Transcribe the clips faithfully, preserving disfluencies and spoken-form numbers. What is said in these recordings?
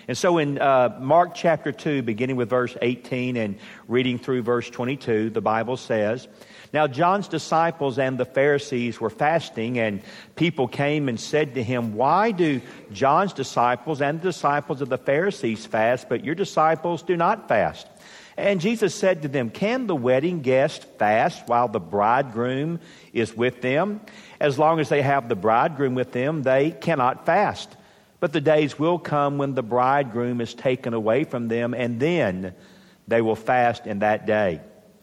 And so in uh, Mark chapter two, beginning with verse eighteen and reading through verse twenty-two, the Bible says, "Now John's disciples and the Pharisees were fasting, and people came and said to him, 'Why do John's disciples and the disciples of the Pharisees fast, but your disciples do not fast?' And Jesus said to them, 'Can the wedding guests fast while the bridegroom is with them? As long as they have the bridegroom with them, they cannot fast. But the days will come when the bridegroom is taken away from them, and then they will fast in that day.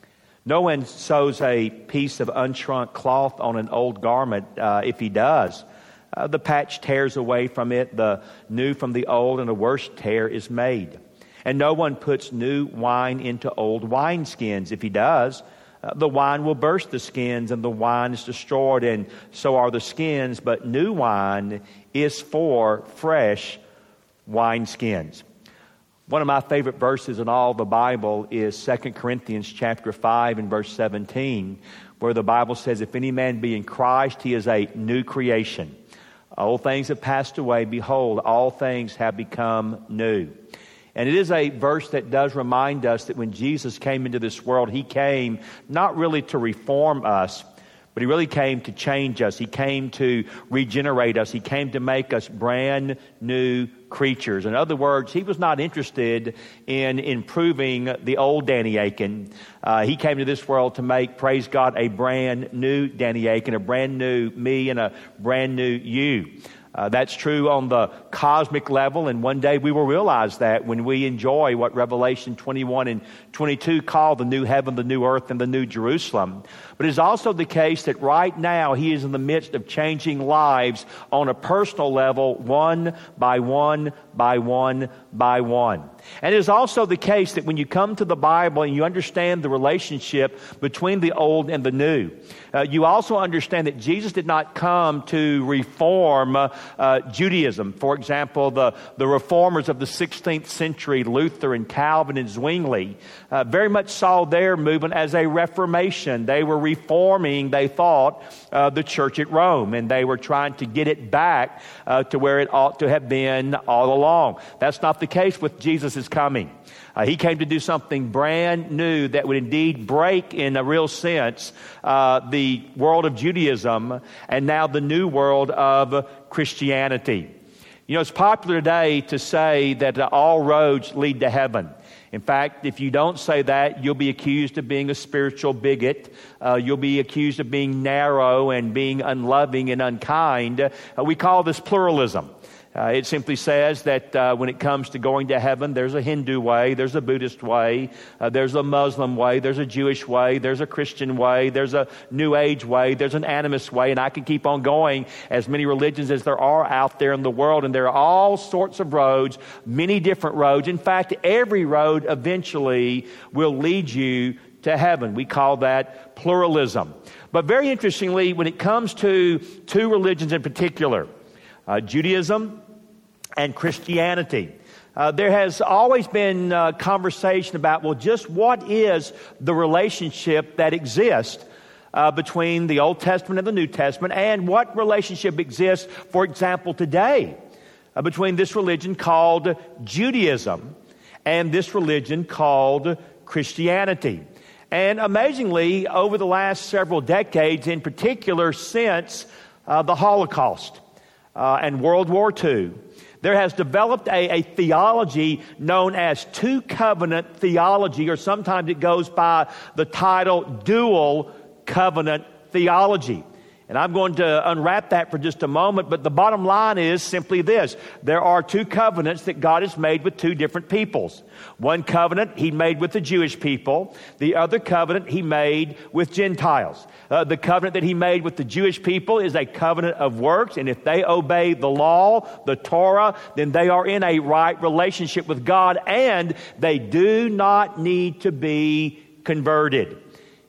No one sews a piece of unshrunk cloth on an old garment. Uh, if he does, uh, the patch tears away from it, the new from the old, and a worse tear is made. And no one puts new wine into old wineskins. If he does, uh, the wine will burst the skins, and the wine is destroyed, and so are the skins. But new wine is for fresh wineskins.'" One of my favorite verses in all the Bible is Second Corinthians chapter five and verse seventeen, where the Bible says, "If any man be in Christ, he is a new creation. Old things have passed away. Behold, all things have become new." And it is a verse that does remind us that when Jesus came into this world, he came not really to reform us, but he really came to change us. He came to regenerate us. He came to make us brand new creatures. In other words, he was not interested in improving the old Danny Akin. Uh, he came to this world to make, praise God, a brand new Danny Akin, a brand new me, and a brand new you. Uh, that's true on the cosmic level, and one day we will realize that when we enjoy what Revelation twenty-one and twenty-two call the new heaven, the new earth, and the new Jerusalem. But it's also the case that right now he is in the midst of changing lives on a personal level, one by one by one by one. And it is also the case that when you come to the Bible and you understand the relationship between the old and the new, uh, you also understand that Jesus did not come to reform uh, uh, Judaism. For example, the, the reformers of the sixteenth century, Luther and Calvin and Zwingli, uh, very much saw their movement as a reformation. They were reforming, they thought, uh, the church at Rome, and they were trying to get it back uh, to where it ought to have been all along. That's not the case with Jesus' coming. Uh, he came to do something brand new that would indeed break, in a real sense, uh, the world of Judaism and now the new world of Christianity. You know, it's popular today to say that uh, all roads lead to heaven. In fact, if you don't say that, you'll be accused of being a spiritual bigot. Uh, you'll be accused of being narrow and being unloving and unkind. Uh, we call this pluralism. Uh, it simply says that uh, when it comes to going to heaven, there's a Hindu way, there's a Buddhist way, uh, there's a Muslim way, there's a Jewish way, there's a Christian way, there's a New Age way, there's an animist way, and I can keep on going, as many religions as there are out there in the world, and there are all sorts of roads, many different roads. In fact, every road eventually will lead you to heaven. We call that pluralism. But very interestingly, when it comes to two religions in particular, uh, Judaism and Christianity, Uh, there has always been uh, conversation about, well, just what is the relationship that exists uh, between the Old Testament and the New Testament, and what relationship exists, for example, today uh, between this religion called Judaism and this religion called Christianity. And amazingly, over the last several decades, in particular since uh, the Holocaust uh, and World War Two, there has developed a, a theology known as two covenant theology, or sometimes it goes by the title dual covenant theology. And I'm going to unwrap that for just a moment, but the bottom line is simply this. There are two covenants that God has made with two different peoples. One covenant He made with the Jewish people. The other covenant He made with Gentiles. Uh, the covenant that He made with the Jewish people is a covenant of works, and if they obey the law, the Torah, then they are in a right relationship with God, and they do not need to be converted.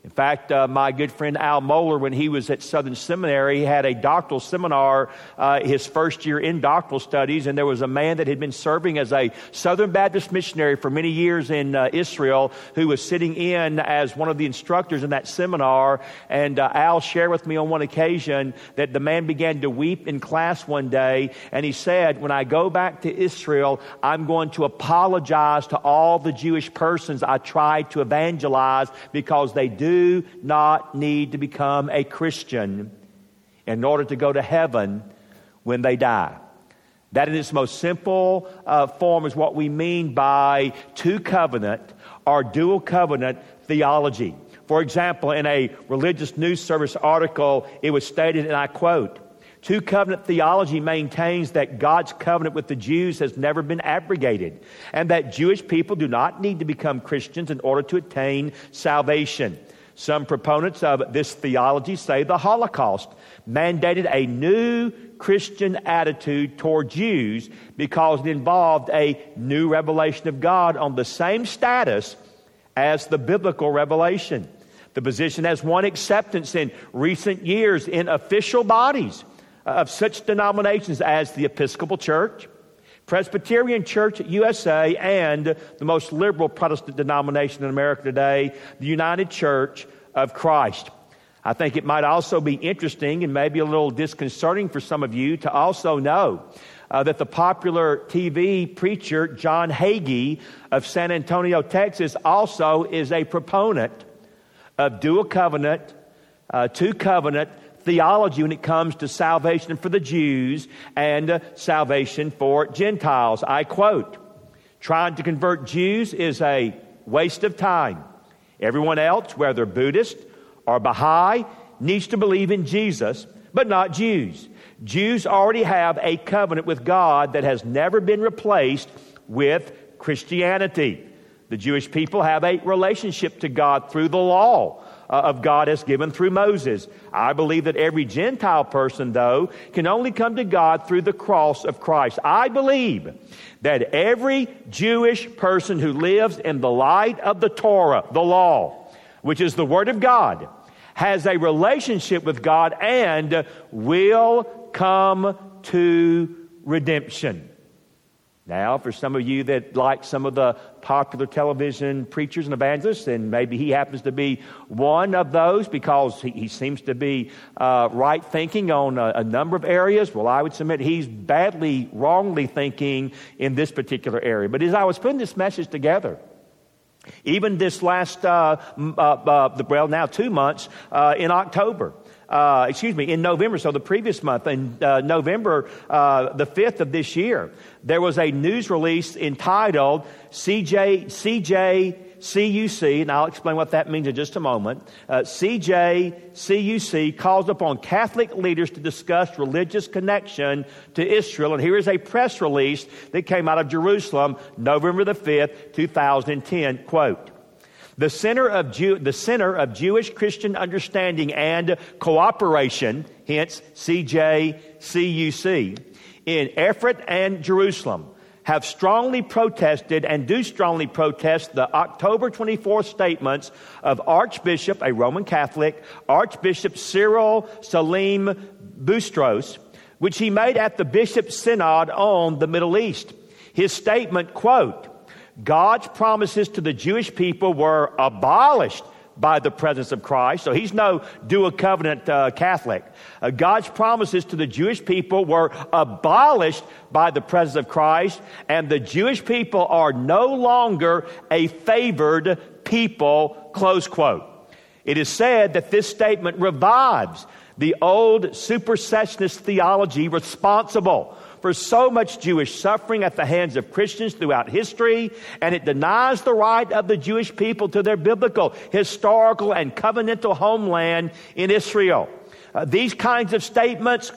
In fact, uh, my good friend Al Mohler, when he was at Southern Seminary, he had a doctoral seminar, uh, his first year in doctoral studies, and there was a man that had been serving as a Southern Baptist missionary for many years in uh, Israel who was sitting in as one of the instructors in that seminar. And uh, Al shared with me on one occasion that the man began to weep in class one day, and he said, when I go back to Israel, I'm going to apologize to all the Jewish persons I tried to evangelize because they do do not need to become a Christian in order to go to heaven when they die. That in its most simple uh, form is what we mean by two covenant or dual covenant theology. For example, in a religious news service article, it was stated, and I quote, "Two covenant theology maintains that God's covenant with the Jews has never been abrogated, and that Jewish people do not need to become Christians in order to attain salvation. Some proponents of this theology say the Holocaust mandated a new Christian attitude toward Jews because it involved a new revelation of God on the same status as the biblical revelation. The position has won acceptance in recent years in official bodies of such denominations as the Episcopal Church, Presbyterian Church U S A, and the most liberal Protestant denomination in America today, the United Church of Christ." I think it might also be interesting and maybe a little disconcerting for some of you to also know uh, that the popular T V preacher John Hagee of San Antonio, Texas, also is a proponent of dual covenant, uh, two covenant theology when it comes to salvation for the Jews and uh, salvation for Gentiles. I quote, "Trying to convert Jews is a waste of time. Everyone else, whether Buddhist or Baha'i, needs to believe in Jesus, but not Jews. Jews already have a covenant with God that has never been replaced with Christianity. The Jewish people have a relationship to God through the law uh, of God as given through Moses. I believe that every Gentile person, though, can only come to God through the cross of Christ. I believe that every Jewish person who lives in the light of the Torah, the law, which is the Word of God, has a relationship with God and will come to redemption." Now, for some of you that like some of the popular television preachers and evangelists, and maybe he happens to be one of those because he, he seems to be uh, right thinking on a, a number of areas, well, I would submit he's badly, wrongly thinking in this particular area. But as I was putting this message together, even this last, uh, uh, uh, well, now two months uh, in October, Uh, excuse me, in November, so the previous month, in uh, November uh, the fifth of this year, there was a news release entitled C J C J C U C, and I'll explain what that means in just a moment. Uh, C J C U C calls upon Catholic leaders to discuss religious connection to Israel, and here is a press release that came out of Jerusalem, November the fifth, two thousand ten, quote, The center of Jew, the center of Jewish Christian understanding and cooperation, hence C J C U C, in Efrat and Jerusalem, have strongly protested and do strongly protest the October twenty-fourth statements of Archbishop, a Roman Catholic, Archbishop Cyril Salim Bustros, which he made at the Bishops' Synod on the Middle East. His statement, quote, God's promises to the Jewish people were abolished by the presence of Christ. So he's no dual covenant uh, Catholic. Uh, God's promises to the Jewish people were abolished by the presence of Christ, and the Jewish people are no longer a favored people, close quote. It is said that this statement revives the old supersessionist theology responsible for so much Jewish suffering at the hands of Christians throughout history, and it denies the right of the Jewish people to their biblical, historical, and covenantal homeland in Israel. Uh, these kinds of statements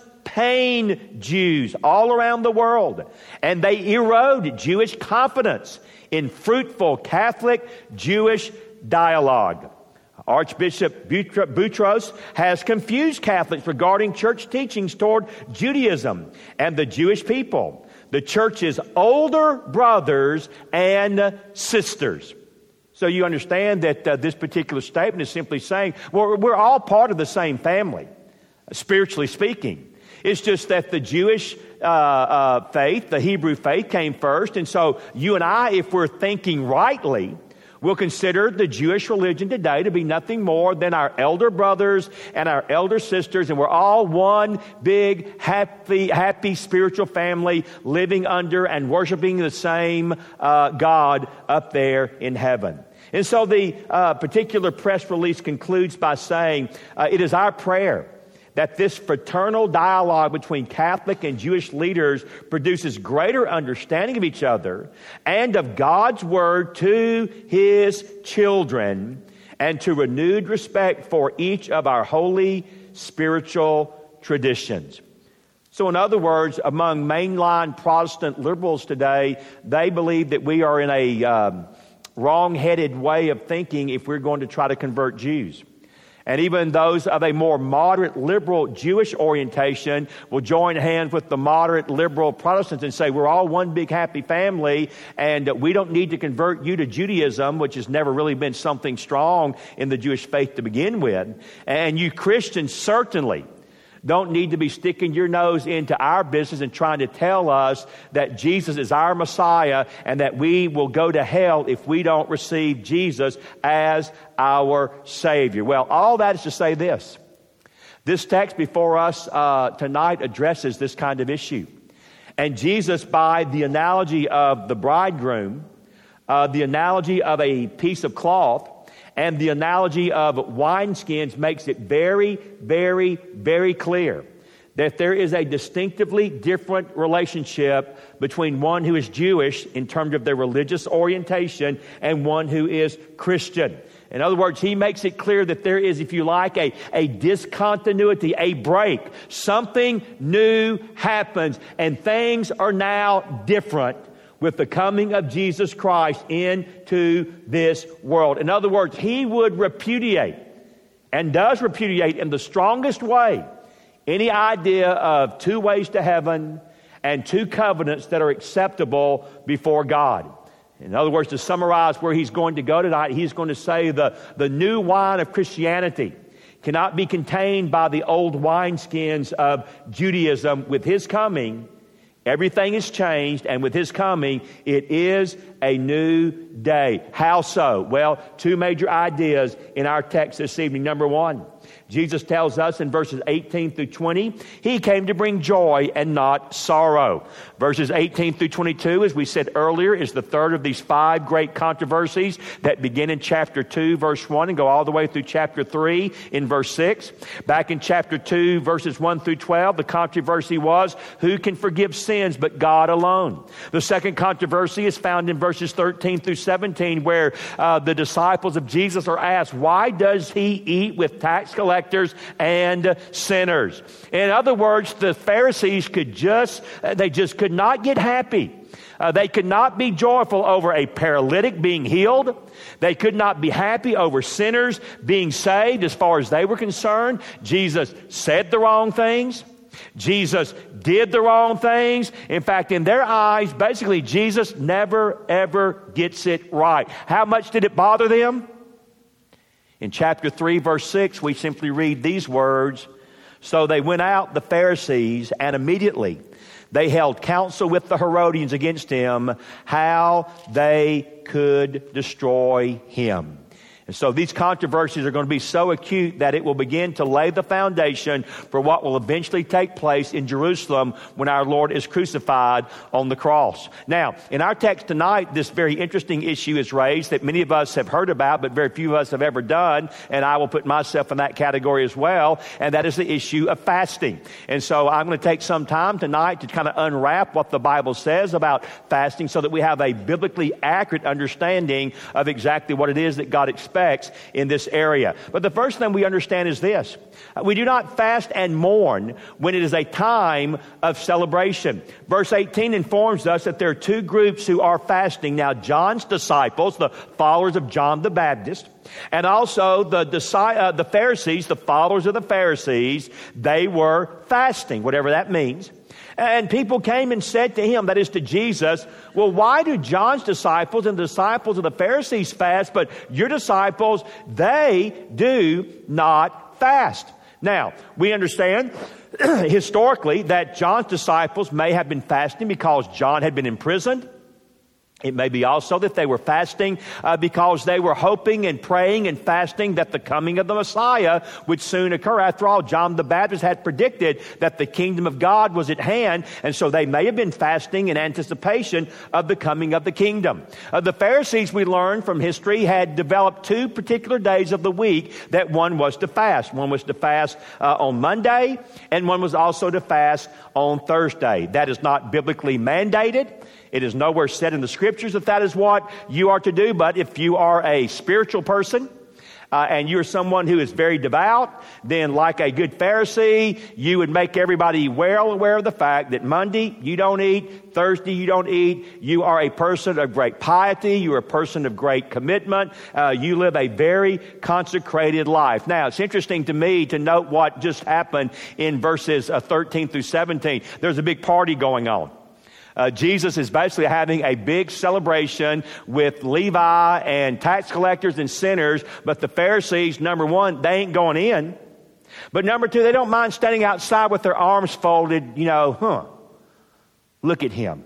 pain Jews all around the world, and they erode Jewish confidence in fruitful Catholic Jewish dialogue. Archbishop Butros has confused Catholics regarding church teachings toward Judaism and the Jewish people, the church's older brothers and sisters. So you understand that uh, this particular statement is simply saying, well, we're all part of the same family, spiritually speaking. It's just that the Jewish uh, uh, faith, the Hebrew faith, came first. And so you and I, if we're thinking rightly, we'll consider the Jewish religion today to be nothing more than our elder brothers and our elder sisters, and we're all one big, happy, happy spiritual family living under and worshiping the same uh, God up there in heaven. And so the uh, particular press release concludes by saying, uh, it is our prayer that this fraternal dialogue between Catholic and Jewish leaders produces greater understanding of each other and of God's Word to His children, and to renewed respect for each of our holy spiritual traditions. So in other words, among mainline Protestant liberals today, they believe that we are in a um, wrong-headed way of thinking if we're going to try to convert Jews. And even those of a more moderate liberal Jewish orientation will join hands with the moderate liberal Protestants and say, we're all one big happy family, and we don't need to convert you to Judaism, which has never really been something strong in the Jewish faith to begin with. And you Christians certainly don't need to be sticking your nose into our business and trying to tell us that Jesus is our Messiah and that we will go to hell if we don't receive Jesus as our Savior. Well, all that is to say this. This text before us uh, tonight addresses this kind of issue. And Jesus, by the analogy of the bridegroom, uh, the analogy of a piece of cloth, and the analogy of wineskins, makes it very, very, very clear that there is a distinctively different relationship between one who is Jewish in terms of their religious orientation and one who is Christian. In other words, he makes it clear that there is, if you like, a, a discontinuity, a break. Something new happens, and things are now different with the coming of Jesus Christ into this world. In other words, he would repudiate, and does repudiate in the strongest way, any idea of two ways to heaven and two covenants that are acceptable before God. In other words, to summarize where he's going to go tonight, he's going to say the, the new wine of Christianity cannot be contained by the old wineskins of Judaism. With his coming, everything is changed, and with his coming, it is a new day. How so? Well, two major ideas in our text this evening. Number one, Jesus tells us in verses eighteen through twenty, he came to bring joy and not sorrow. Verses eighteen through twenty-two, as we said earlier, is the third of these five great controversies that begin in chapter two, verse one, and go all the way through chapter three in verse six. Back in chapter two, verses one through twelve, the controversy was, who can forgive sins but God alone? The second controversy is found in verses thirteen through seventeen, where uh, the disciples of Jesus are asked, why does he eat with tax collectors and sinners? In other words, the Pharisees could just, they just could not get happy. Uh, they could not be joyful over a paralytic being healed. They could not be happy over sinners being saved as far as they were concerned. Jesus said the wrong things. Jesus did the wrong things. In fact, in their eyes, basically, Jesus never, ever gets it right. How much did it bother them? In chapter three, verse six, we simply read these words. So they went out, the Pharisees, and immediately they held counsel with the Herodians against him, how they could destroy him. And so these controversies are going to be so acute that it will begin to lay the foundation for what will eventually take place in Jerusalem when our Lord is crucified on the cross. Now, in our text tonight, this very interesting issue is raised that many of us have heard about, but very few of us have ever done, and I will put myself in that category as well, and that is the issue of fasting. And so I'm going to take some time tonight to kind of unwrap what the Bible says about fasting so that we have a biblically accurate understanding of exactly what it is that God expects in this area. But the first thing we understand is this. We do not fast and mourn when it is a time of celebration. Verse eighteen informs us that there are two groups who are fasting. Now, John's disciples, the followers of John the Baptist, and also the, uh, the Pharisees, the followers of the Pharisees, they were fasting, whatever that means. And people came and said to him, that is to Jesus, well, why do John's disciples and the disciples of the Pharisees fast, but your disciples, they do not fast? Now, we understand historically that John's disciples may have been fasting because John had been imprisoned. It may be also that they were fasting uh, because they were hoping and praying and fasting that the coming of the Messiah would soon occur. After all, John the Baptist had predicted that the kingdom of God was at hand, and so they may have been fasting in anticipation of the coming of the kingdom. Uh, the Pharisees, we learned from history, had developed two particular days of the week that one was to fast. One was to fast uh, on Monday, and one was also to fast on Thursday. That is not biblically mandated. It is nowhere said in the scriptures that that is what you are to do. But if you are a spiritual person uh, and you're someone who is very devout, then like a good Pharisee, you would make everybody well aware of the fact that Monday you don't eat, Thursday you don't eat. You are a person of great piety. You are a person of great commitment. Uh, you live a very consecrated life. Now, it's interesting to me to note what just happened in verses uh, thirteen through seventeen. There's a big party going on. Uh, Jesus is basically having a big celebration with Levi and tax collectors and sinners, but the Pharisees, number one, they ain't going in. But number two, they don't mind standing outside with their arms folded, you know, huh, look at him.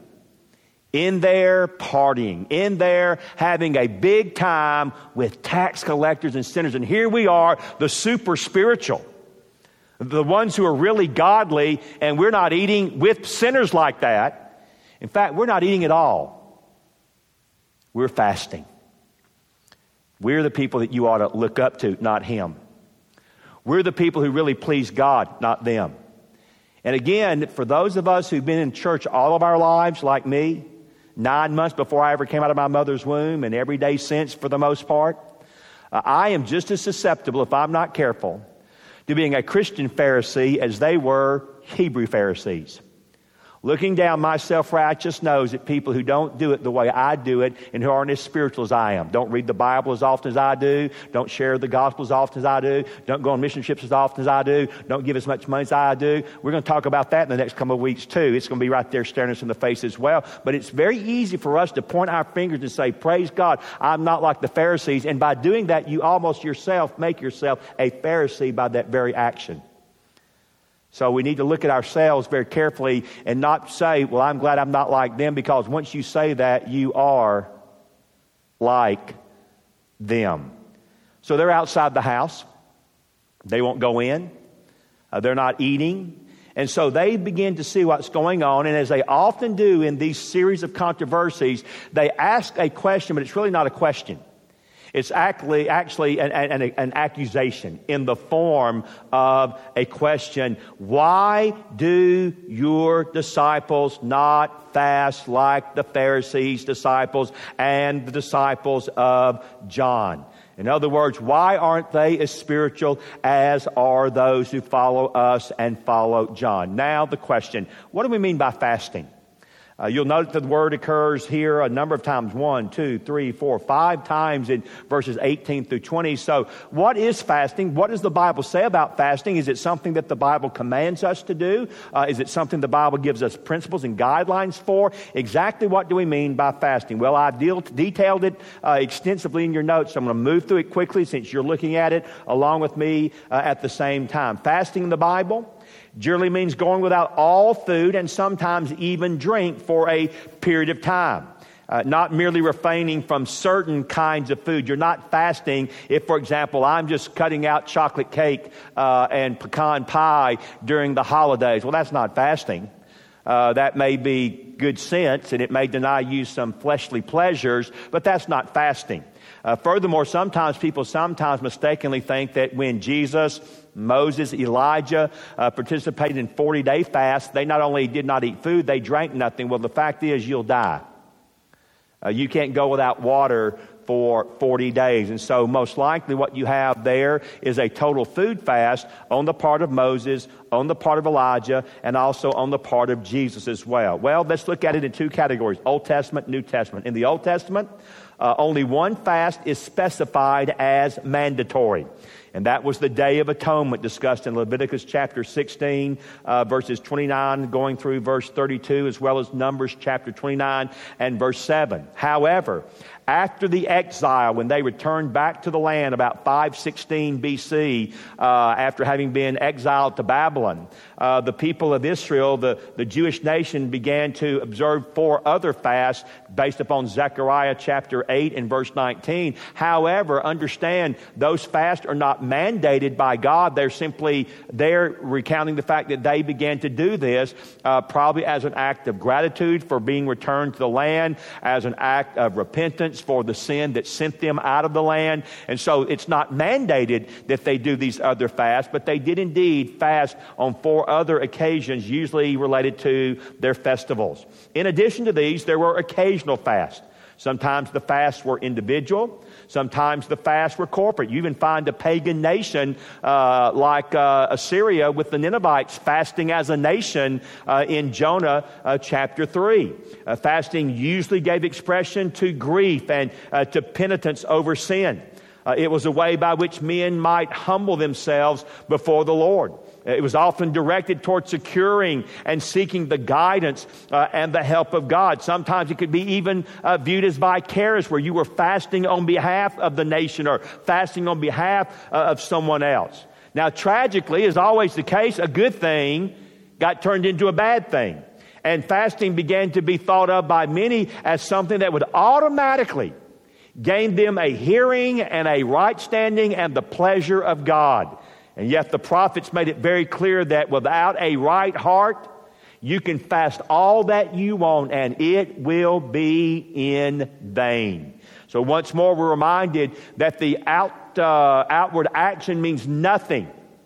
In there partying, in there having a big time with tax collectors and sinners. And here we are, the super spiritual, the ones who are really godly, and we're not eating with sinners like that. In fact, we're not eating at all. We're fasting. We're the people that you ought to look up to, not him. We're the people who really please God, not them. And again, for those of us who've been in church all of our lives, like me, nine months before I ever came out of my mother's womb, and every day since for the most part, uh, I am just as susceptible, if I'm not careful, to being a Christian Pharisee as they were Hebrew Pharisees. Looking down my self-righteous nose at people who don't do it the way I do it and who aren't as spiritual as I am. Don't read the Bible as often as I do. Don't share the gospel as often as I do. Don't go on mission trips as often as I do. Don't give as much money as I do. We're going to talk about that in the next couple of weeks too. It's going to be right there staring us in the face as well. But it's very easy for us to point our fingers and say, praise God, I'm not like the Pharisees. And by doing that, you almost yourself make yourself a Pharisee by that very action. So we need to look at ourselves very carefully and not say, well, I'm glad I'm not like them, because once you say that, you are like them. So they're outside the house. They won't go in. Uh, they're not eating. And so they begin to see what's going on. And as they often do in these series of controversies, they ask a question, but it's really not a question. It's actually, actually an, an, an accusation in the form of a question. Why do your disciples not fast like the Pharisees' disciples and the disciples of John? In other words, why aren't they as spiritual as are those who follow us and follow John? Now the question, what do we mean by fasting? Uh, you'll note that the word occurs here a number of times, one, two, three, four, five times in verses eighteen through twenty. So what is fasting? What does the Bible say about fasting? Is it something that the Bible commands us to do? Uh, is it something the Bible gives us principles and guidelines for? Exactly what do we mean by fasting? Well, I've deal- detailed it uh, extensively in your notes. So I'm going to move through it quickly since you're looking at it along with me uh, at the same time. Fasting in the Bible generally means going without all food and sometimes even drink for a period of time. Uh, not merely refraining from certain kinds of food. You're not fasting if, for example, I'm just cutting out chocolate cake uh, and pecan pie during the holidays. Well, that's not fasting. Uh, that may be good sense, and it may deny you some fleshly pleasures, but that's not fasting. Uh, furthermore, sometimes people sometimes mistakenly think that when Jesus, Moses, Elijah uh, participated in forty-day fasts, they not only did not eat food, they drank nothing. Well, the fact is you'll die. Uh, you can't go without water for forty days. And so most likely what you have there is a total food fast on the part of Moses, on the part of Elijah, and also on the part of Jesus as well. Well, let's look at it in two categories, Old Testament, New Testament. In the Old Testament, uh, only one fast is specified as mandatory. And that was the Day of Atonement discussed in Leviticus chapter sixteen, uh, verses twenty-nine going through verse thirty-two, as well as Numbers chapter twenty-nine and verse seven. However, after the exile, when they returned back to the land about five sixteen B C, uh, after having been exiled to Babylon, uh, the people of Israel, the, the Jewish nation, began to observe four other fasts based upon Zechariah chapter eight and verse nineteen. However, understand those fasts are not mandated by God. They're simply there recounting the fact that they began to do this uh, probably as an act of gratitude for being returned to the land, as an act of repentance for the sin that sent them out of the land. And so it's not mandated that they do these other fasts, but they did indeed fast on four other occasions, usually related to their festivals. In addition to these, there were occasional fasts. Sometimes the fasts were individual. Sometimes the fasts were corporate. You even find a pagan nation uh, like uh, Assyria with the Ninevites fasting as a nation uh, in Jonah uh, chapter three. Uh, fasting usually gave expression to grief and uh, to penitence over sin. Uh, it was a way by which men might humble themselves before the Lord. It was often directed toward securing and seeking the guidance uh, and the help of God. Sometimes it could be even uh, viewed as vicarious, where you were fasting on behalf of the nation or fasting on behalf uh, of someone else. Now, tragically, as always the case, a good thing got turned into a bad thing. And fasting began to be thought of by many as something that would automatically gain them a hearing and a right standing and the pleasure of God. And yet the prophets made it very clear that without a right heart, you can fast all that you want and it will be in vain. So once more, we're reminded that the out, uh, outward action means nothing,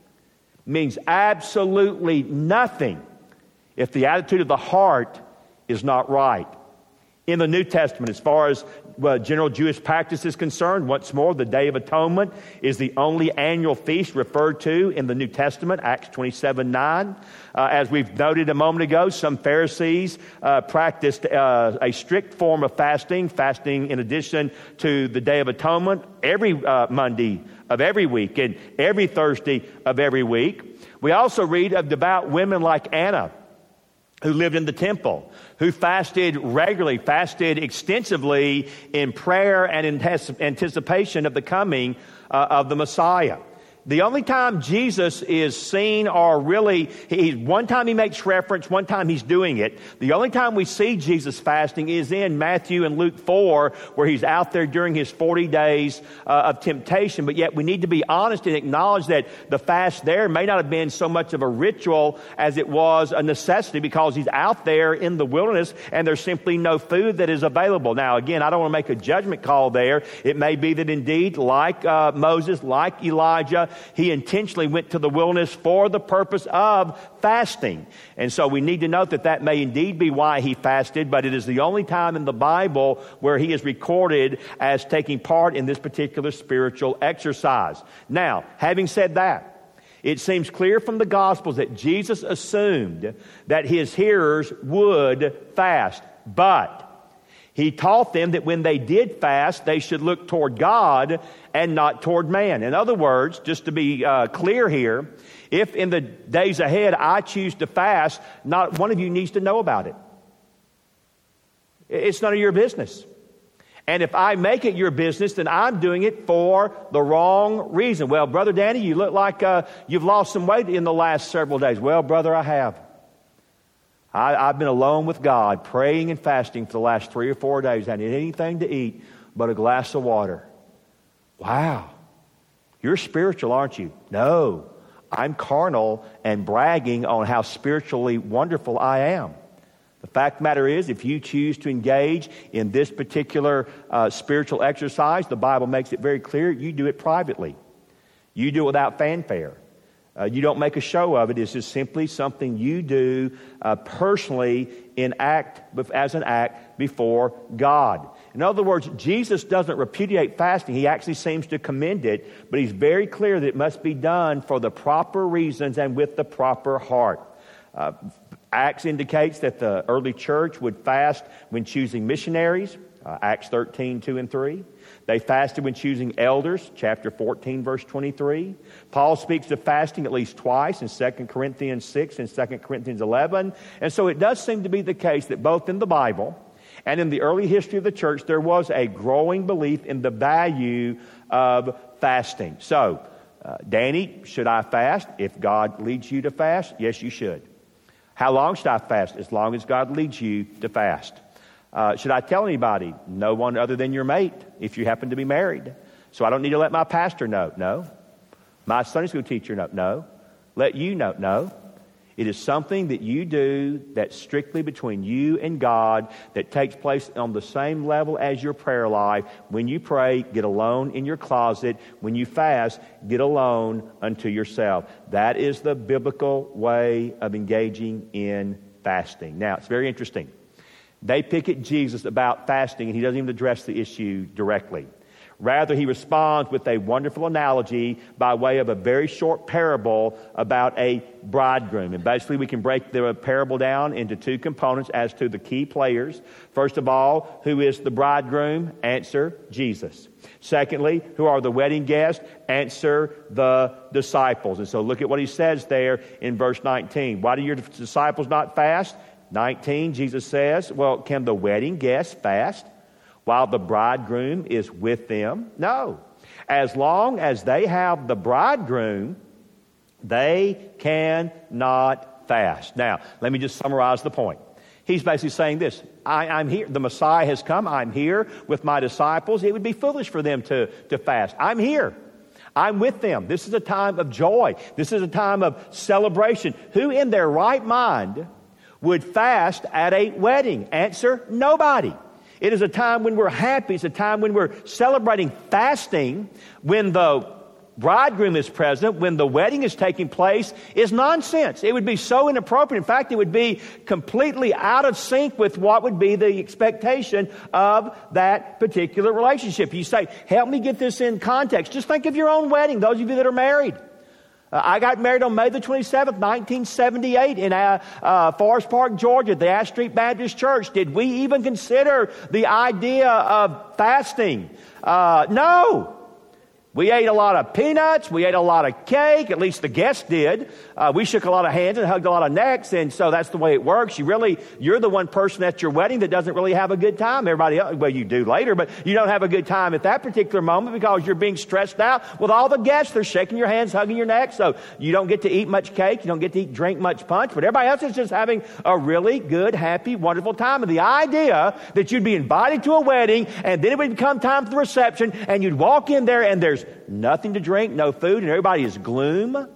means absolutely nothing if the attitude of the heart is not right. In the New Testament, as far as uh, general Jewish practice is concerned, once more, the Day of Atonement is the only annual feast referred to in the New Testament, Acts twenty-seven nine. Uh, as we've noted a moment ago, some Pharisees uh, practiced uh, a strict form of fasting, fasting in addition to the Day of Atonement every uh, Monday of every week and every Thursday of every week. We also read of devout women like Anna, who lived in the temple, who fasted regularly, fasted extensively in prayer and in anticipation of the coming uh, of the Messiah. The only time Jesus is seen, or really, he, one time he makes reference, one time he's doing it. The only time we see Jesus fasting is in Matthew and Luke four, where he's out there during his forty days uh, of temptation. But yet we need to be honest and acknowledge that the fast there may not have been so much of a ritual as it was a necessity, because he's out there in the wilderness and there's simply no food that is available. Now, again, I don't want to make a judgment call there. It may be that indeed, like uh, Moses, like Elijah, he intentionally went to the wilderness for the purpose of fasting. And so we need to note that that may indeed be why he fasted, but it is the only time in the Bible where he is recorded as taking part in this particular spiritual exercise. Now, having said that, it seems clear from the Gospels that Jesus assumed that his hearers would fast, but he taught them that when they did fast, they should look toward God and not toward man. In other words, just to be uh, clear here, if in the days ahead I choose to fast, not one of you needs to know about it. It's none of your business. And if I make it your business, then I'm doing it for the wrong reason. Well, Brother Danny, you look like uh, you've lost some weight in the last several days. Well, brother, I have. I, I've been alone with God, praying and fasting for the last three or four days. I didn't eat anything to eat but a glass of water. Wow. You're spiritual, aren't you? No. I'm carnal and bragging on how spiritually wonderful I am. The fact of the matter is, if you choose to engage in this particular uh, spiritual exercise, the Bible makes it very clear, you do it privately. You do it without fanfare. Uh, you don't make a show of it. It's just simply something you do uh, personally in act as an act before God. In other words, Jesus doesn't repudiate fasting. He actually seems to commend it, but he's very clear that it must be done for the proper reasons and with the proper heart. Uh, Acts indicates that the early church would fast when choosing missionaries, uh, Acts thirteen, two and three. They fasted when choosing elders, chapter fourteen, verse twenty-three. Paul speaks of fasting at least twice in Second Corinthians six and Second Corinthians eleven. And so it does seem to be the case that both in the Bible and in the early history of the church, there was a growing belief in the value of fasting. So, uh, Danny, should I fast? If God leads you to fast, yes, you should. How long should I fast? As long as God leads you to fast. Uh, should I tell anybody? No one other than your mate, if you happen to be married. So I don't need to let my pastor know. No. My Sunday school teacher know. No. Let you know. No. It is something that you do that's strictly between you and God, that takes place on the same level as your prayer life. When you pray, get alone in your closet. When you fast, get alone unto yourself. That is the biblical way of engaging in fasting. Now, it's very interesting. They pick at Jesus about fasting, and he doesn't even address the issue directly. Rather, he responds with a wonderful analogy by way of a very short parable about a bridegroom. And basically, we can break the parable down into two components as to the key players. First of all, who is the bridegroom? Answer, Jesus. Secondly, who are the wedding guests? Answer, the disciples. And so look at what he says there in verse nineteen. Why do your disciples not fast? nineteen, Jesus says, well, can the wedding guests fast while the bridegroom is with them? No. As long as they have the bridegroom, they cannot fast. Now, let me just summarize the point. He's basically saying this. I, I'm here. The Messiah has come. I'm here with my disciples. It would be foolish for them to, to fast. I'm here. I'm with them. This is a time of joy. This is a time of celebration. Who in their right mind would fast at a wedding? Answer, nobody. It is a time when we're happy. It's a time when we're celebrating. Fasting, when the bridegroom is present, when the wedding is taking place, is nonsense. It would be so inappropriate. In fact, it would be completely out of sync with what would be the expectation of that particular relationship. You say, help me get this in context. Just think of your own wedding, those of you that are married. Uh, I got married on May the twenty-seventh, nineteen seventy-eight in uh, uh, Forest Park, Georgia, the Ash Street Baptist Church. Did we even consider the idea of fasting? Uh, no. We ate a lot of peanuts. We ate a lot of cake. At least the guests did. Uh, we shook a lot of hands and hugged a lot of necks. And so that's the way it works. You really, you're the one person at your wedding that doesn't really have a good time. Everybody else, well, you do later, but you don't have a good time at that particular moment because you're being stressed out with all the guests. They're shaking your hands, hugging your neck. So you don't get to eat much cake. You don't get to eat, drink much punch. But everybody else is just having a really good, happy, wonderful time. And the idea that you'd be invited to a wedding and then it would come time for the reception and you'd walk in there and there's nothing to drink, no food, and everybody is gloom.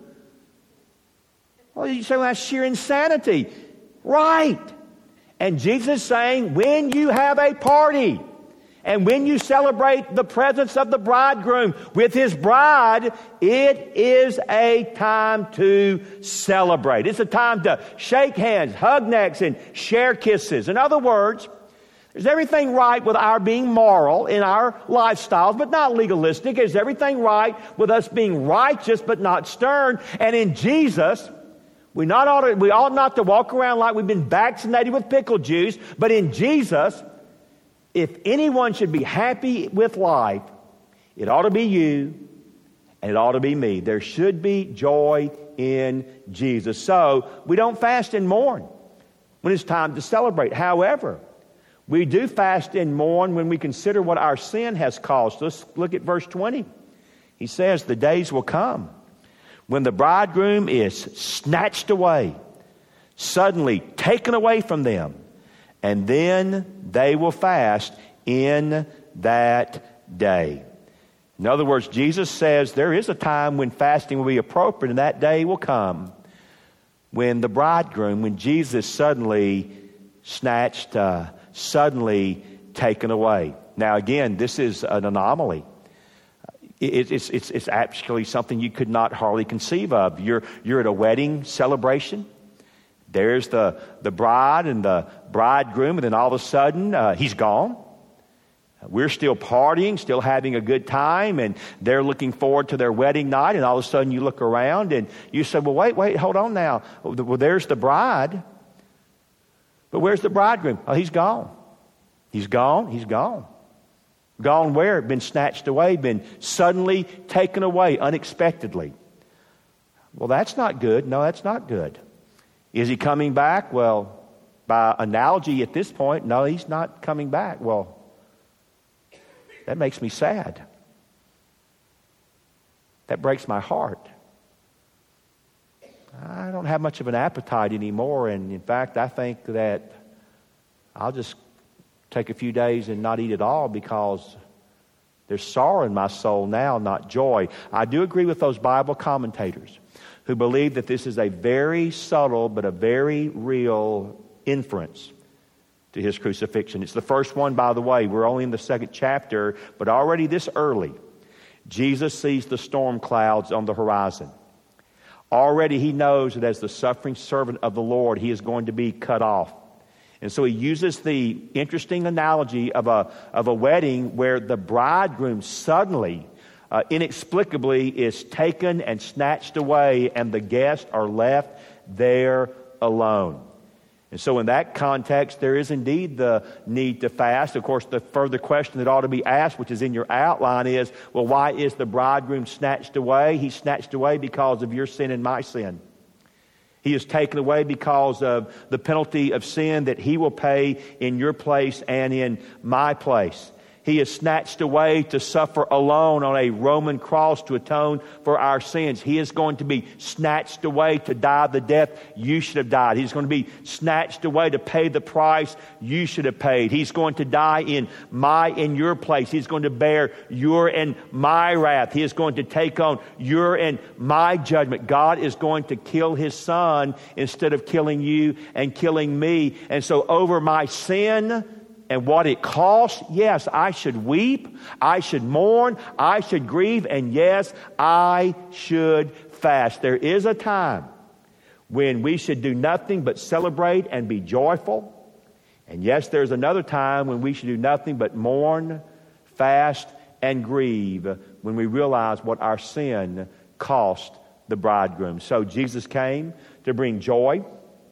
Well, you say, well, that's sheer insanity. Right. And Jesus is saying, when you have a party and when you celebrate the presence of the bridegroom with his bride, it is a time to celebrate. It's a time to shake hands, hug necks, and share kisses. In other words, there's everything right with our being moral in our lifestyles, but not legalistic. There's everything right with us being righteous, but not stern. And in Jesus, we not ought to, we ought not to walk around like we've been vaccinated with pickle juice. But in Jesus, if anyone should be happy with life, it ought to be you and it ought to be me. There should be joy in Jesus. So we don't fast and mourn when it's time to celebrate. However, we do fast and mourn when we consider what our sin has caused. Let's look at verse twenty. He says, the days will come when the bridegroom is snatched away, suddenly taken away from them, and then they will fast in that day. In other words, Jesus says there is a time when fasting will be appropriate, and that day will come when the bridegroom, when Jesus suddenly snatched uh, suddenly taken away. Now, again, this is an anomaly. It, it's, it's, it's actually something you could not hardly conceive of. You're, you're at a wedding celebration. There's the, the bride and the bridegroom, and then all of a sudden, uh, he's gone. We're still partying, still having a good time, and they're looking forward to their wedding night, and all of a sudden you look around and you say, well, wait, wait, hold on now. Well, there's the bride. But where's the bridegroom? Oh, he's gone. He's gone. He's gone. Gone where? Been snatched away, been suddenly taken away unexpectedly. Well, that's not good. No, that's not good. Is he coming back? Well, by analogy at this point, no, he's not coming back. Well, that makes me sad. That breaks my heart. I don't have much of an appetite anymore, and in fact, I think that I'll just take a few days and not eat at all because there's sorrow in my soul now, not joy. I do agree with those Bible commentators who believe that this is a very subtle but a very real inference to his crucifixion. It's the first one, by the way. We're only in the second chapter, but already this early, Jesus sees the storm clouds on the horizon. Already he knows that as the suffering servant of the Lord, he is going to be cut off. And so he uses the interesting analogy of a, of a wedding where the bridegroom suddenly, uh, inexplicably is taken and snatched away and the guests are left there alone. And so in that context, there is indeed the need to fast. Of course, the further question that ought to be asked, which is in your outline, is, well, why is the bridegroom snatched away? He's snatched away because of your sin and my sin. He is taken away because of the penalty of sin that he will pay in your place and in my place. He is snatched away to suffer alone on a Roman cross to atone for our sins. He is going to be snatched away to die the death you should have died. He's going to be snatched away to pay the price you should have paid. He's going to die in my, in your place. He's going to bear your and my wrath. He is going to take on your and my judgment. God is going to kill his son instead of killing you and killing me. And so over my sin and what it costs, yes, I should weep, I should mourn, I should grieve, and yes, I should fast. There is a time when we should do nothing but celebrate and be joyful. And yes, there's another time when we should do nothing but mourn, fast, and grieve when we realize what our sin cost the bridegroom. So Jesus came to bring joy,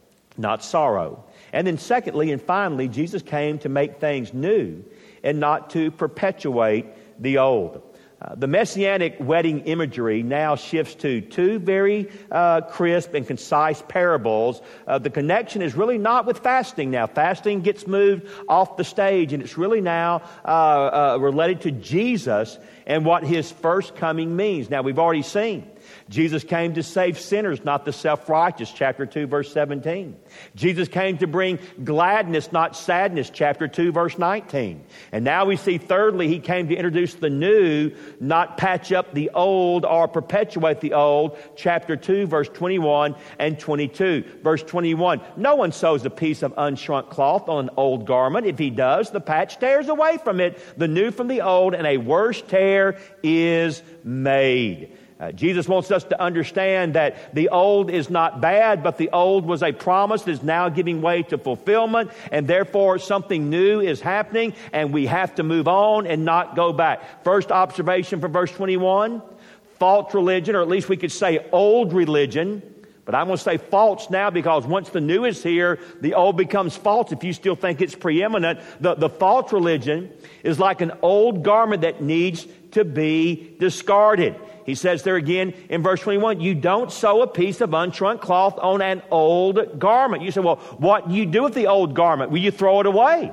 not sorrow. And then secondly and finally, Jesus came to make things new and not to perpetuate the old. Uh, the Messianic wedding imagery now shifts to two very uh, crisp and concise parables. Uh, the connection is really not with fasting now. Fasting gets moved off the stage, and it's really now uh, uh, related to Jesus and what his first coming means. Now, we've already seen Jesus came to save sinners, not the self-righteous, chapter two, verse seventeen. Jesus came to bring gladness, not sadness, chapter two, verse nineteen. And now we see, thirdly, he came to introduce the new, not patch up the old or perpetuate the old, chapter two, verse twenty-one and twenty-two. Verse twenty-one, no one sews a piece of unshrunk cloth on an old garment. If he does, the patch tears away from it, the new from the old, and a worse tear is made. Uh, Jesus wants us to understand that the old is not bad, but the old was a promise that is now giving way to fulfillment, and therefore something new is happening, and we have to move on and not go back. First observation from verse twenty-one, false religion, or at least we could say old religion, but I'm going to say false now because once the new is here, the old becomes false if you still think it's preeminent. The, the false religion is like an old garment that needs to be discarded. He says there again in verse twenty-one, you don't sew a piece of unshrunk cloth on an old garment. You say, well, what do you do with the old garment? Will you throw it away?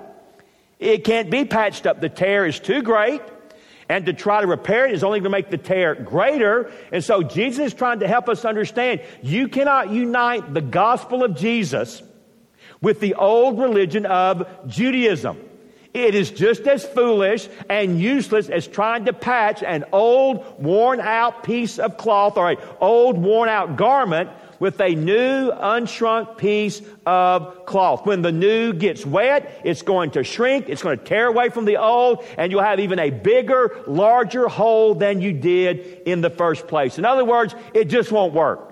It can't be patched up. The tear is too great. And to try to repair it is only going to make the tear greater. And so Jesus is trying to help us understand you cannot unite the gospel of Jesus with the old religion of Judaism. It is just as foolish and useless as trying to patch an old, worn-out piece of cloth or an old, worn-out garment with a new, unshrunk piece of cloth. When the new gets wet, it's going to shrink, it's going to tear away from the old, and you'll have even a bigger, larger hole than you did in the first place. In other words, it just won't work.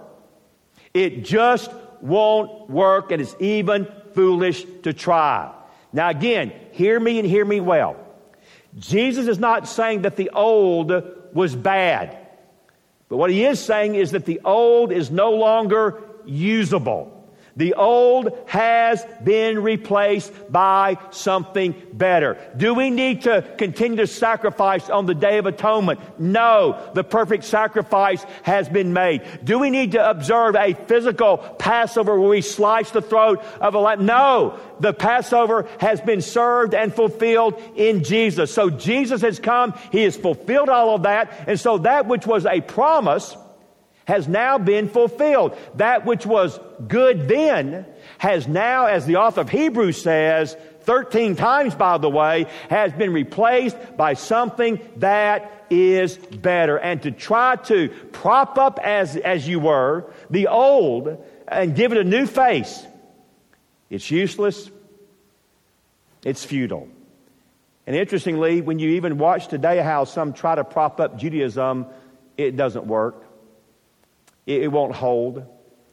It just won't work, and it's even foolish to try. Now again, hear me and hear me well. Jesus is not saying that the old was bad. But what he is saying is that the old is no longer usable. The old has been replaced by something better. Do we need to continue to sacrifice on the Day of Atonement? No. The perfect sacrifice has been made. Do we need to observe a physical Passover where we slice the throat of a lamb? No. The Passover has been served and fulfilled in Jesus. So Jesus has come. He has fulfilled all of that. And so that which was a promise has now been fulfilled. That which was good then has now, as the author of Hebrews says, thirteen times, by the way, has been replaced by something that is better. And to try to prop up, as, as you were, the old and give it a new face, it's useless. It's futile. And interestingly, when you even watch today how some try to prop up Judaism, it doesn't work. It won't hold.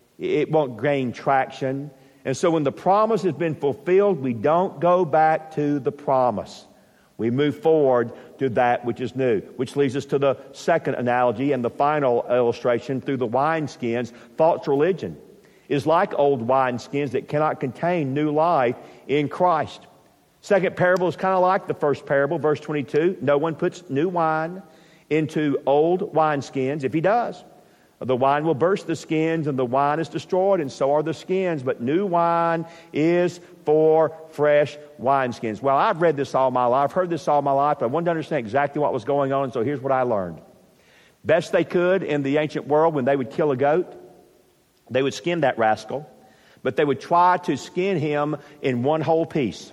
It won't gain traction. And so when the promise has been fulfilled, we don't go back to the promise. We move forward to that which is new, which leads us to the second analogy and the final illustration through the wineskins. False religion is like old wineskins that cannot contain new life in Christ. Second parable is kind of like the first parable, verse twenty-two. No one puts new wine into old wineskins. If he does, the wine will burst the skins, and the wine is destroyed, and so are the skins. But new wine is for fresh wineskins. Well, I've read this all my life. I've heard this all my life. But I wanted to understand exactly what was going on, so here's what I learned. Best they could in the ancient world, when they would kill a goat, they would skin that rascal, but they would try to skin him in one whole piece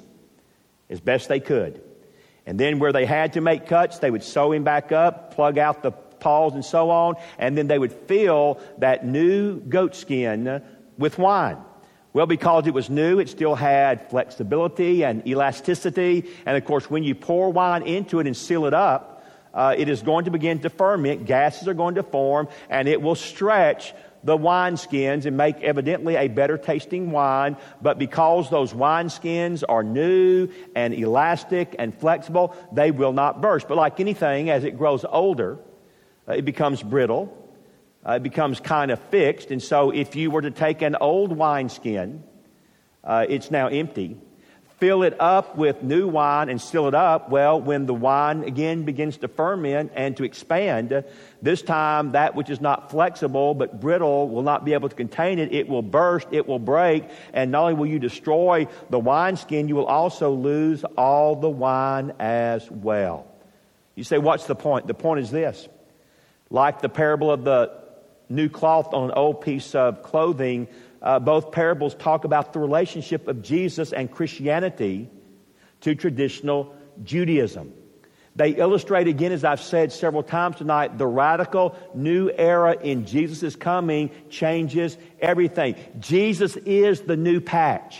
as best they could. And then where they had to make cuts, they would sew him back up, plug out the paws and so on, and then they would fill that new goat skin with wine. Well, because it was new, it still had flexibility and elasticity. And of course, when you pour wine into it and seal it up, uh, it is going to begin to ferment. Gases are going to form, and it will stretch the wineskins and make evidently a better tasting wine. But because those wineskins are new and elastic and flexible, they will not burst. But like anything, as it grows older, uh, it becomes brittle. Uh, it becomes kind of fixed. And so if you were to take an old wineskin, uh, it's now empty, fill it up with new wine and seal it up, well, when the wine again begins to ferment and to expand, this time that which is not flexible but brittle will not be able to contain it. It will burst, it will break, and not only will you destroy the wineskin, you will also lose all the wine as well. You say, what's the point? The point is this. Like the parable of the new cloth on an old piece of clothing, Uh, both parables talk about the relationship of Jesus and Christianity to traditional Judaism. They illustrate, again, as I've said several times tonight, the radical new era in Jesus' coming changes everything. Jesus is the new patch.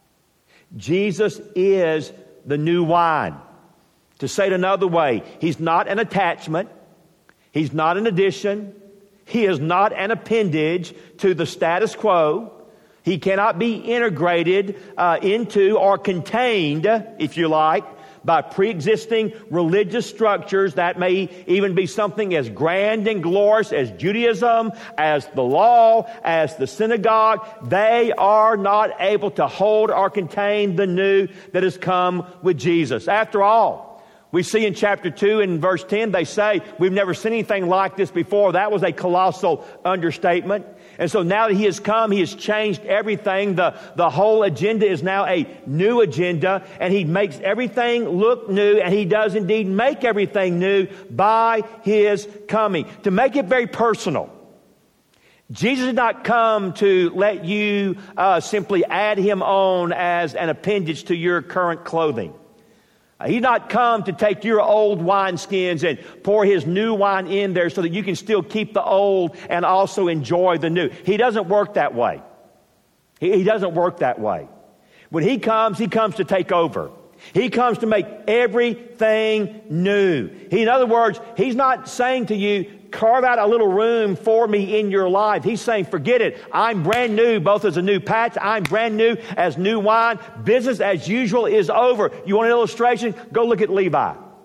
Jesus is the new wine. To say it another way, He's not an attachment. He's not an addition. He is not an appendage to the status quo. He cannot be integrated uh, into or contained, if you like, by pre-existing religious structures. That may even be something as grand and glorious as Judaism, as the law, as the synagogue. They are not able to hold or contain the new that has come with Jesus. After all, we see in chapter two and verse ten, they say, we've never seen anything like this before. That was a colossal understatement. And so now that He has come, He has changed everything. The, the whole agenda is now a new agenda, and He makes everything look new, and He does indeed make everything new by His coming. To make it very personal, Jesus did not come to let you uh, simply add Him on as an appendage to your current clothing. He's not come to take your old wineskins and pour His new wine in there so that you can still keep the old and also enjoy the new. He doesn't work that way. He, he doesn't work that way. When He comes, He comes to take over. He comes to make everything new. He, in other words, He's not saying to you, carve out a little room for me in your life. He's saying, forget it. I'm brand new, both as a new patch. I'm brand new as new wine. Business as usual is over. You want an illustration? Go look at Levi.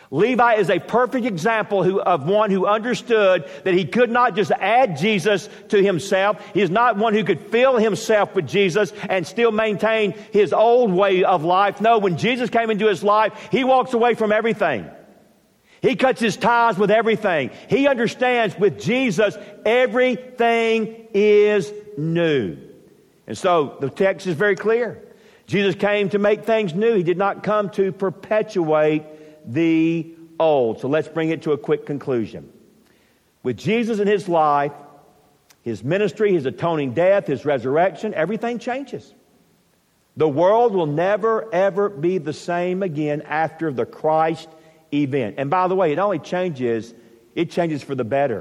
Levi is a perfect example who, of one who understood that he could not just add Jesus to himself. He is not one who could fill himself with Jesus and still maintain his old way of life. No, when Jesus came into his life, he walks away from everything. He cuts his ties with everything. He understands with Jesus, everything is new. And so the text is very clear. Jesus came to make things new. He did not come to perpetuate the old. So let's bring it to a quick conclusion. With Jesus in his life, his ministry, his atoning death, his resurrection, everything changes. The world will never, ever be the same again after the Christ event. And by the way, it only changes, it changes for the better.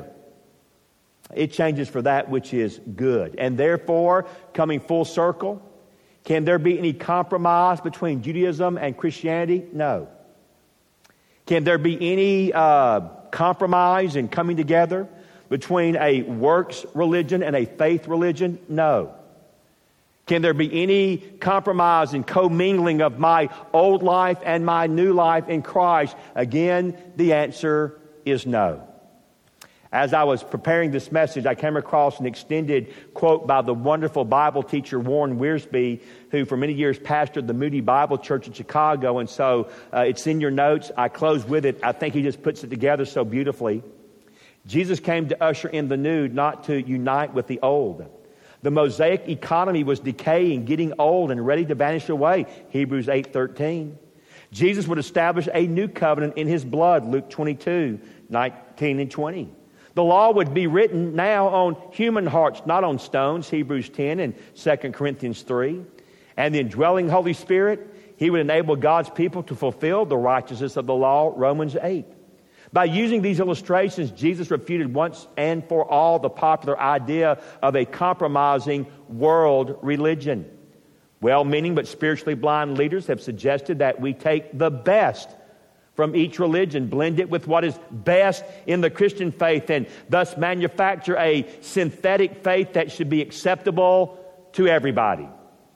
It changes for that which is good. And therefore, coming full circle, can there be any compromise between Judaism and Christianity? No. Can there be any uh, compromise in coming together between a works religion and a faith religion? No. Can there be any compromise in commingling of my old life and my new life in Christ? Again, the answer is no. As I was preparing this message, I came across an extended quote by the wonderful Bible teacher Warren Wiersbe, who for many years pastored the Moody Bible Church in Chicago. And so uh, it's in your notes. I close with it. I think he just puts it together so beautifully. Jesus came to usher in the new, not to unite with the old. The Mosaic economy was decaying, getting old, and ready to vanish away. Hebrews eight thirteen. Jesus would establish a new covenant in his blood. Luke twenty-two nineteen and twenty. The law would be written now on human hearts, not on stones, Hebrews ten and Second Corinthians three. And the indwelling Holy Spirit, he would enable God's people to fulfill the righteousness of the law, Romans eight. By using these illustrations, Jesus refuted once and for all the popular idea of a compromising world religion. Well-meaning but spiritually blind leaders have suggested that we take the best from each religion, blend it with what is best in the Christian faith, and thus manufacture a synthetic faith that should be acceptable to everybody.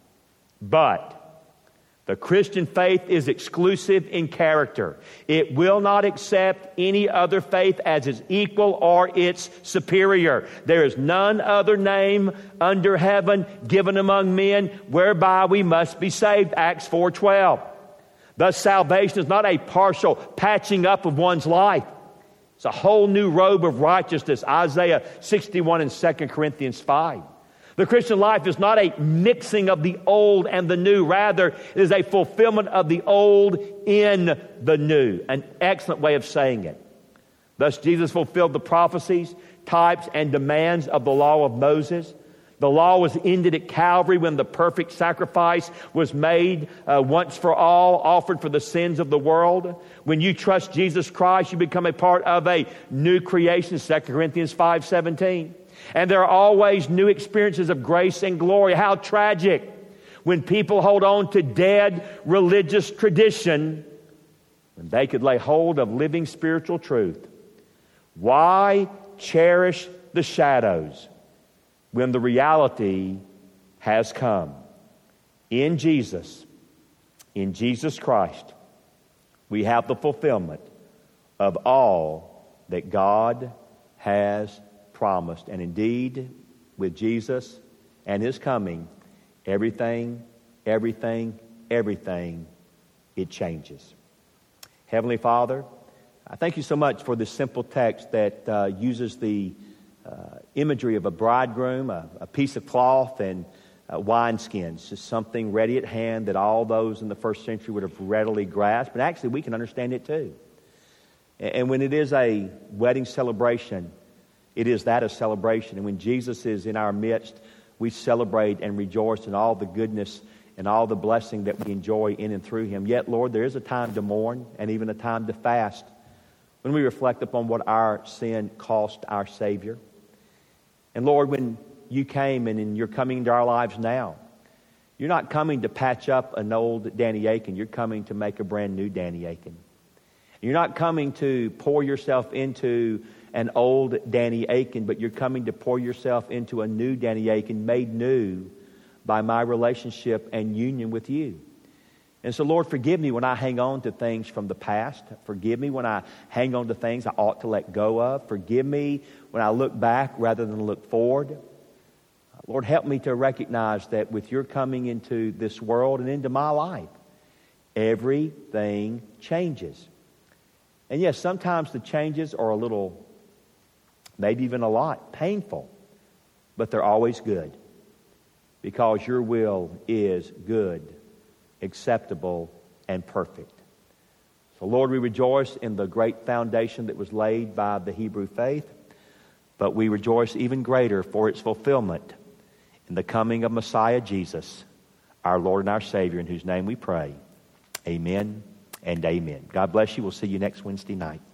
But the Christian faith is exclusive in character. It will not accept any other faith as its equal or its superior. There is none other name under heaven given among men whereby we must be saved, Acts four twelve. Thus, salvation is not a partial patching up of one's life. It's a whole new robe of righteousness, Isaiah sixty-one and Second Corinthians five. The Christian life is not a mixing of the old and the new. Rather, it is a fulfillment of the old in the new. An excellent way of saying it. Thus, Jesus fulfilled the prophecies, types, and demands of the law of Moses. The law was ended at Calvary when the perfect sacrifice was made uh, once for all, offered for the sins of the world. When you trust Jesus Christ, you become a part of a new creation, Second Corinthians five seventeen. And there are always new experiences of grace and glory. How tragic when people hold on to dead religious tradition when they could lay hold of living spiritual truth. Why cherish the shadows when the reality has come? In Jesus, in Jesus Christ, we have the fulfillment of all that God has promised. And indeed, with Jesus and his coming, everything, everything, everything, it changes. Heavenly Father, I thank you so much for this simple text that uh, uses the uh, imagery of a bridegroom, a, a piece of cloth, and uh, wineskins. Just something ready at hand that all those in the first century would have readily grasped. But actually, we can understand it too. And, and when it is a wedding celebration, it is that a celebration. And when Jesus is in our midst, we celebrate and rejoice in all the goodness and all the blessing that we enjoy in and through him. Yet, Lord, there is a time to mourn and even a time to fast when we reflect upon what our sin cost our Savior. And Lord, when you came and you're coming into our lives now, you're not coming to patch up an old Danny Akin. You're coming to make a brand new Danny Akin. You're not coming to pour yourself into an old Danny Akin, but you're coming to pour yourself into a new Danny Akin, made new by my relationship and union with you. And so, Lord, forgive me when I hang on to things from the past. Forgive me when I hang on to things I ought to let go of. Forgive me when I look back rather than look forward. Lord, help me to recognize that with your coming into this world and into my life, everything changes. And yes, sometimes the changes are a little, maybe even a lot, painful, but they're always good because your will is good, acceptable, and perfect. So, Lord, we rejoice in the great foundation that was laid by the Hebrew faith, but we rejoice even greater for its fulfillment in the coming of Messiah Jesus, our Lord and our Savior, in whose name we pray. Amen and amen. God bless you. We'll see you next Wednesday night.